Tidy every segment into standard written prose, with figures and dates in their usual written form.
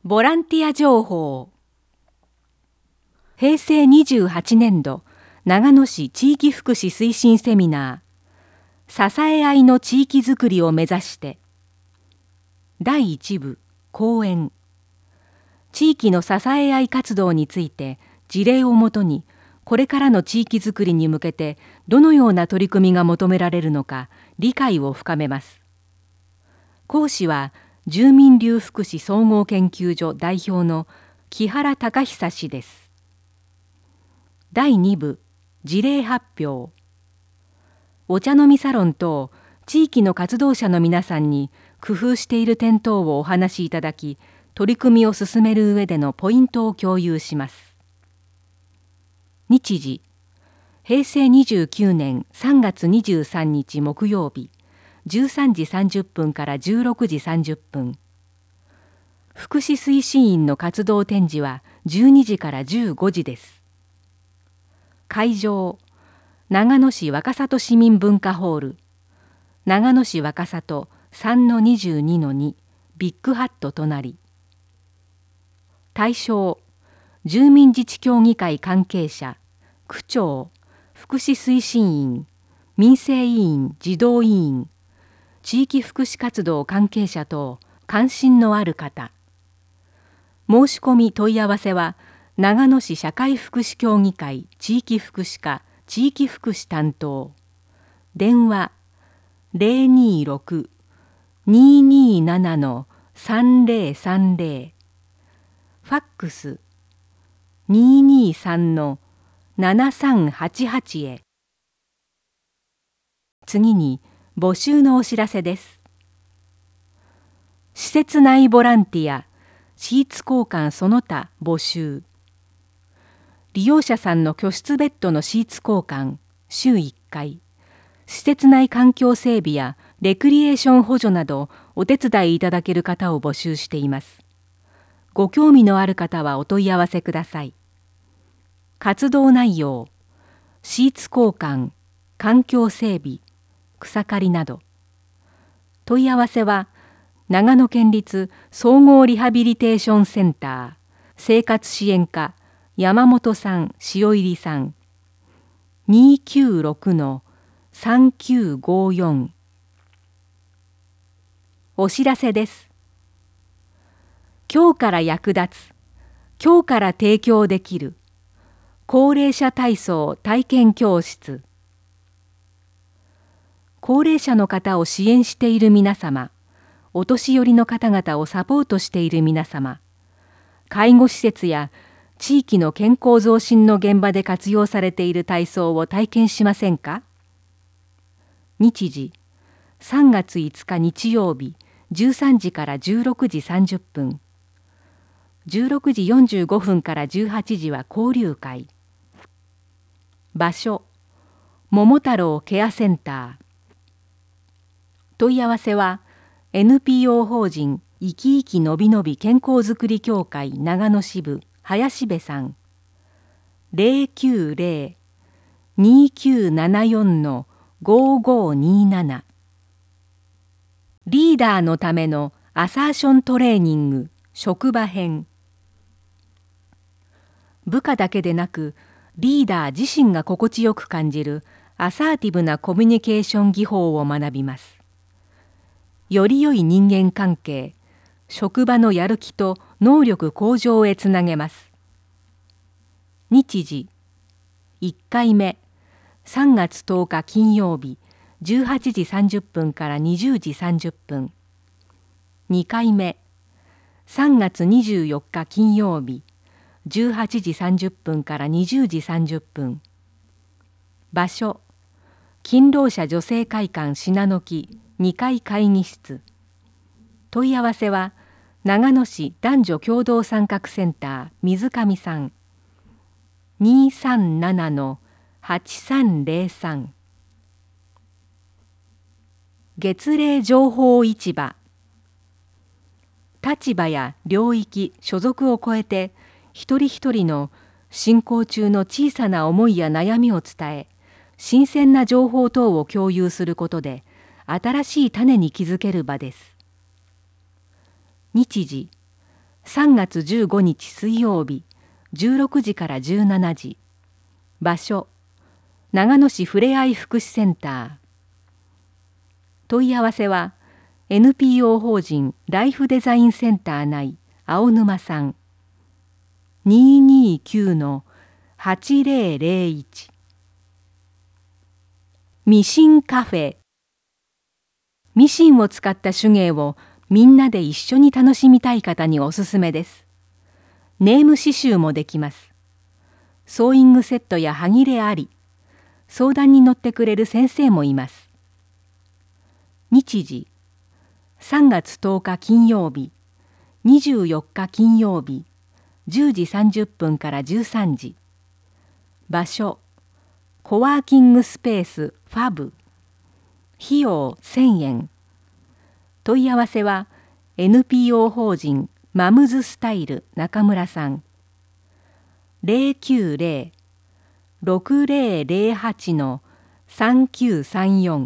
ボランティア情報。平成28年度長野市地域福祉推進セミナー支え合いの地域づくりを目指して第1部講演地域の支え合い活動について事例をもとにこれからの地域づくりに向けてどのような取り組みが求められるのか理解を深めます。講師は住民流福祉総合研究所代表の木原隆久氏です。第2部事例発表。お茶飲みサロン等地域の活動者の皆さんに工夫している点等をお話しいただき、取り組みを進める上でのポイントを共有します。日時平成29年3月23日木曜日13時30分から16時30分。福祉推進員の活動展示は12時から15時です。会場長野市若里市民文化ホール、長野市若里 3-22-2 ビッグハット隣。対象住民自治協議会関係者、区長、福祉推進員、民生委員、児童委員、地域福祉活動関係者等関心のある方。申し込み問い合わせは長野市社会福祉協議会地域福祉課地域福祉担当。電話 026-227-3030。ファックス 223-7388 へ。次に募集のお知らせです。施設内ボランティアシーツ交換その他募集。利用者さんの居室ベッドのシーツ交換週1回、施設内環境整備やレクリエーション補助などお手伝いいただける方を募集しています。ご興味のある方はお問い合わせください。活動内容、シーツ交換、環境整備、草刈りなど。問い合わせは長野県立総合リハビリテーションセンター生活支援課山本さん塩入さん 296-3954。 お知らせです。今日から役立つ、今日から提供できる高齢者体操体験教室。高齢者の方を支援している皆様、お年寄りの方々をサポートしている皆様、介護施設や地域の健康増進の現場で活用されている体操を体験しませんか？日時3月5日日曜日13時から16時30分。16時45分から18時は交流会。場所桃太郎ケアセンター。問い合わせは NPO 法人いきいきのびのび健康づくり協会長野支部林部さん 090-2974-5527。リーダーのためのアサーショントレーニング職場編。部下だけでなくリーダー自身が心地よく感じるアサーティブなコミュニケーション技法を学びます。より良い人間関係、職場のやる気と能力向上へつなげます。日時1回目3月10日金曜日18時30分から20時30分。2回目3月24日金曜日18時30分から20時30分。場所勤労者女性会館信濃木2階会議室。問い合わせは長野市男女共同参画センター水上さん 237-8303。 月例情報市場。立場や領域所属を超えて一人一人の進行中の小さな思いや悩みを伝え、新鮮な情報等を共有することで新しい種に気づける場です。日時 3月15日水曜日16時から17時。場所長野市ふれあい福祉センター。問い合わせは NPO 法人ライフデザインセンター内青沼さん 229-8001。 ミシンカフェ。ミシンを使った手芸をみんなで一緒に楽しみたい方におすすめです。ネーム刺繍もできます。ソーイングセットや端切れあり。相談に乗ってくれる先生もいます。日時3月10日金曜日、24日金曜日、10時30分から13時。場所コワーキングスペースファブ。費用1000円。問い合わせは NPO 法人マムズスタイル中村さん 090-6008-3934。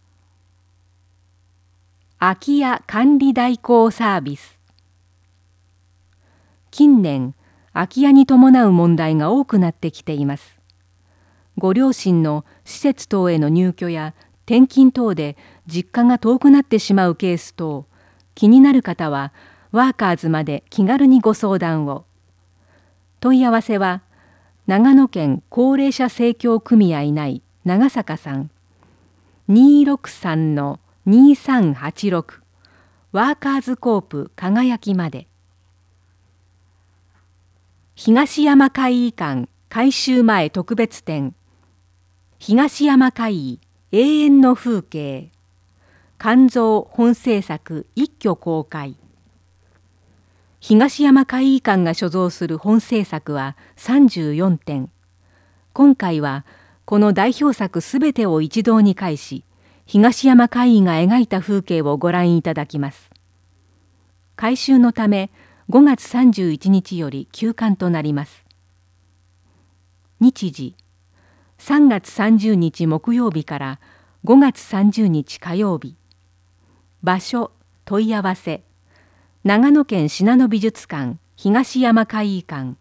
空き家管理代行サービス。近年空き家に伴う問題が多くなってきています。ご両親の施設等への入居や転勤等で実家が遠くなってしまうケース等、気になる方はワーカーズまで気軽にご相談を。問い合わせは長野県高齢者生協組合内長坂さん 263-2386 ワーカーズコープ輝きまで。東山海医館改修前特別展東山海医永遠の風景肝臓本制作一挙公開。東山海医館が所蔵する本制作は34点。今回はこの代表作すべてを一堂に会し、東山海医が描いた風景をご覧いただきます。改修のため5月31日より休館となります。日時3月30日木曜日から5月30日火曜日。場所問い合わせ長野県信濃美術館東山海医館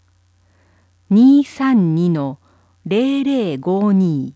232-0052。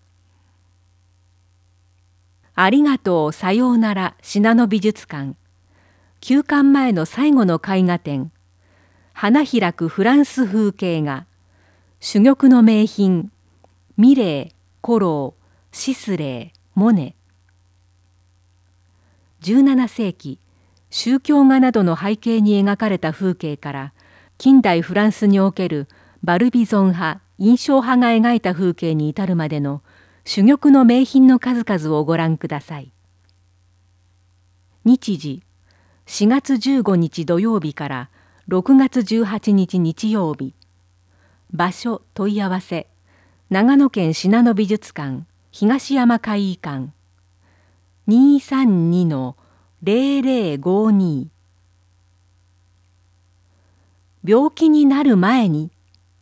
ありがとうさようなら信濃美術館。休館前の最後の絵画展花開くフランス風景画珠玉の名品ミレー、コロー、シスレー、モネ。17世紀宗教画などの背景に描かれた風景から近代フランスにおけるバルビゾン派印象派が描いた風景に至るまでの珠玉の名品の数々をご覧ください。日時4月15日土曜日から6月18日日曜日。場所問い合わせ長野県信濃美術館東山海医館 232-0052。 病気になる前に。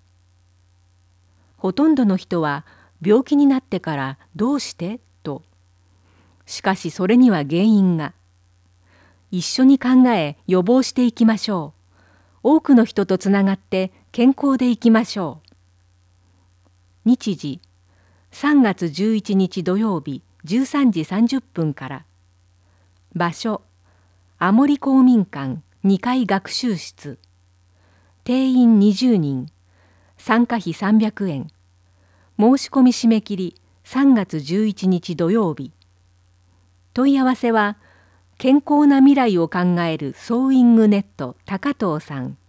ほとんどの人は病気になってからどうしてと。しかしそれには原因が。一緒に考え予防していきましょう。多くの人とつながって健康でいきましょう。日時3月11日土曜日13時30分から。場所青森公民館2階学習室。定員20人。参加費300円。申し込み締め切り3月11日土曜日。問い合わせは健康な未来を考えるソーイングネット高藤さん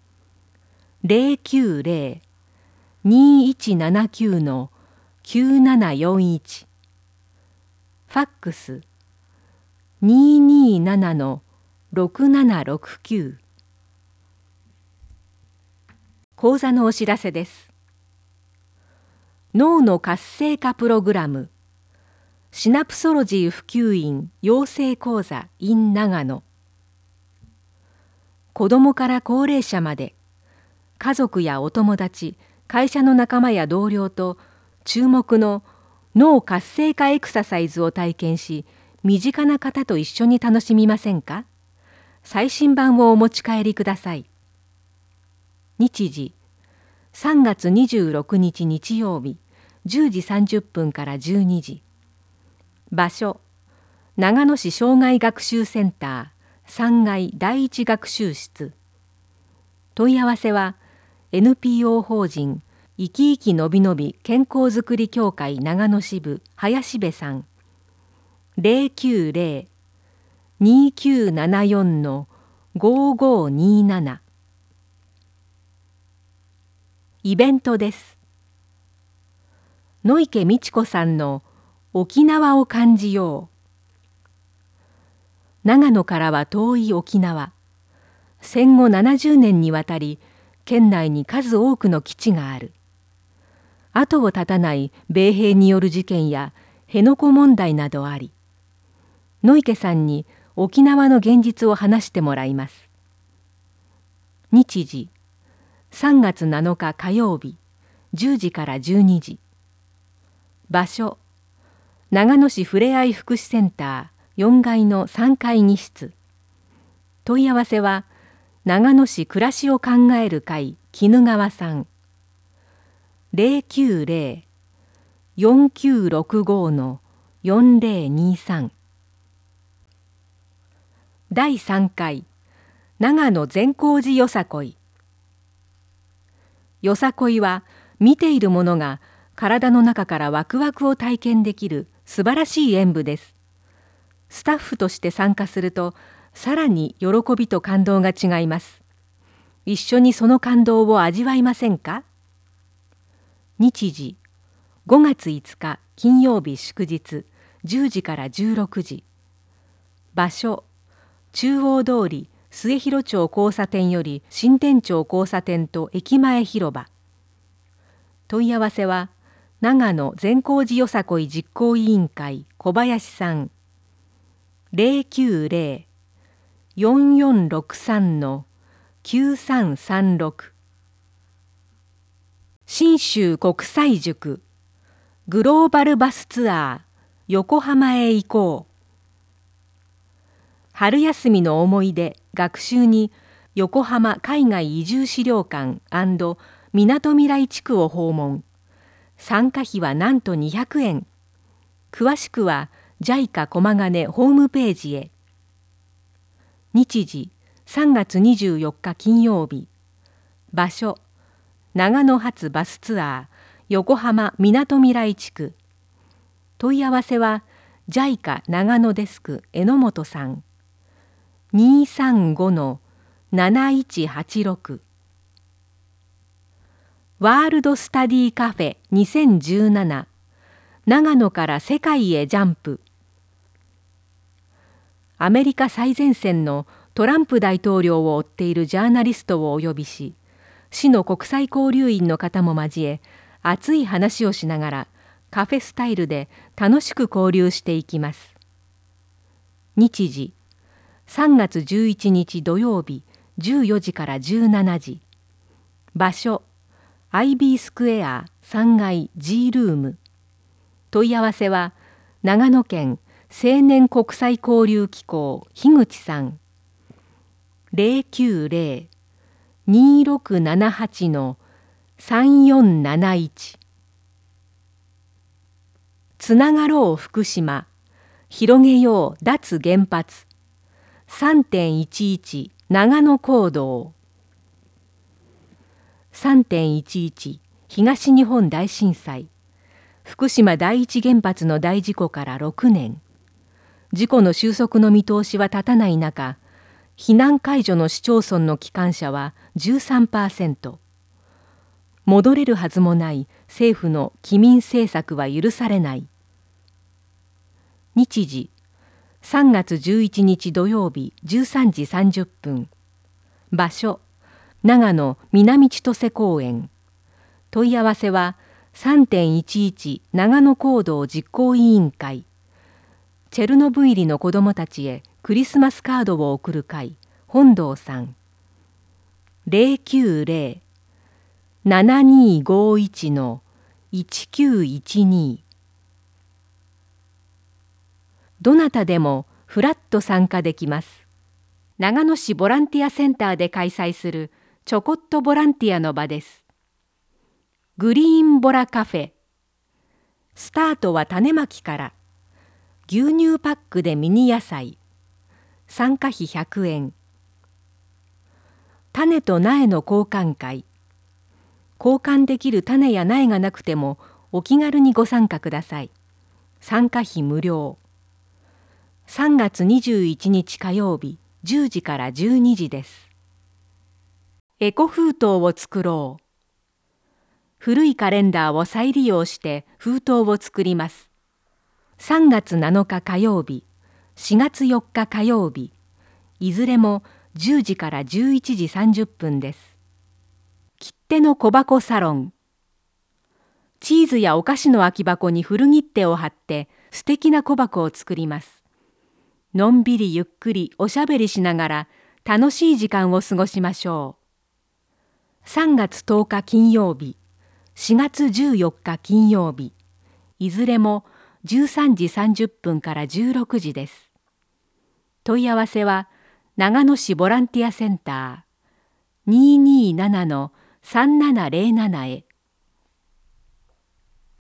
090-2179-9741。 ファックス 227-6769。 講座のお知らせです。脳の活性化プログラムシナプソロジー普及員養成講座 in 長野。子どもから高齢者まで家族やお友達、会社の仲間や同僚と注目の脳活性化エクササイズを体験し、身近な方と一緒に楽しみませんか？最新版をお持ち帰りください。 日時3月26日日曜日10時30分から12時。場所長野市障害学習センター3階第一学習室。問い合わせは NPO 法人いきいきのびのび健康づくり協会長野支部林部さん090-2974-5527。イベントです。野池美智子さんの沖縄を感じよう。長野からは遠い沖縄。戦後70年にわたり県内に数多くの基地がある。後を絶たない米兵による事件や辺野古問題などあり、野池さんに沖縄の現実を話してもらいます。日時3月7日火曜日10時から12時。場所長野市ふれあい福祉センター4階の3階2室。問い合わせは長野市暮らしを考える会絹川さん090-4965-4023。第3回長野善光寺よさこい。よさこいは見ている者が体の中からワクワクを体験できる素晴らしい演舞です。スタッフとして参加するとさらに喜びと感動が違います。一緒にその感動を味わいませんか？日時5月5日金曜日祝日10時から16時。場所中央通り末広町交差点より新店町交差点と駅前広場。問い合わせは長野善光寺よさこい実行委員会小林さん090-4463-9336。信州国際塾グローバルバスツアー横浜へ行こう。春休みの思い出学習に横浜海外移住資料館&みなとみらい地区を訪問。参加費はなんと200円。詳しくは JICA 駒ヶ根ホームページへ。日時3月24日金曜日。場所長野発バスツアー横浜みなとみらい地区。問い合わせは JICA 長野デスク榎本さん235-7186。ワールドスタディカフェ2017長野から世界へジャンプ。アメリカ最前線のトランプ大統領を追っているジャーナリストをお呼びし、市の国際交流員の方も交え、熱い話をしながらカフェスタイルで楽しく交流していきます。日時3月11日土曜日14時から17時。場所IB スクエア3階 G ルーム。問い合わせは長野県青年国際交流機構樋口さん090-2678-3471。つながろう福島広げよう脱原発 3.11 長野行動。3.11 東日本大震災福島第一原発の大事故から6年。事故の収束の見通しは立たない中、避難解除の市町村の帰還者は 13%。戻れるはずもない政府の帰民政策は許されない。日時3月11日土曜日13時30分。場所長野南千歳公園。問い合わせは 3.11 長野行動実行委員会。チェルノブイリの子どもたちへクリスマスカードを送る会本堂さん090-7251-1912。どなたでもフラッと参加できます。長野市ボランティアセンターで開催するちょこっとボランティアの場です。グリーンボラカフェ。スタートは種まきから。牛乳パックでミニ野菜。参加費100円。種と苗の交換会。交換できる種や苗がなくてもお気軽にご参加ください。参加費無料。3月21日火曜日10時から12時です。エコ封筒を作ろう。古いカレンダーを再利用して封筒を作ります。3月7日火曜日、4月4日火曜日、いずれも10時から11時30分です。切手の小箱サロン。チーズやお菓子の空き箱に古切手を貼って素敵な小箱を作ります。のんびりゆっくりおしゃべりしながら楽しい時間を過ごしましょう。3月10日金曜日、4月14日金曜日、いずれも13時30分から16時です。問い合わせは長野市ボランティアセンター 227-3707 へ。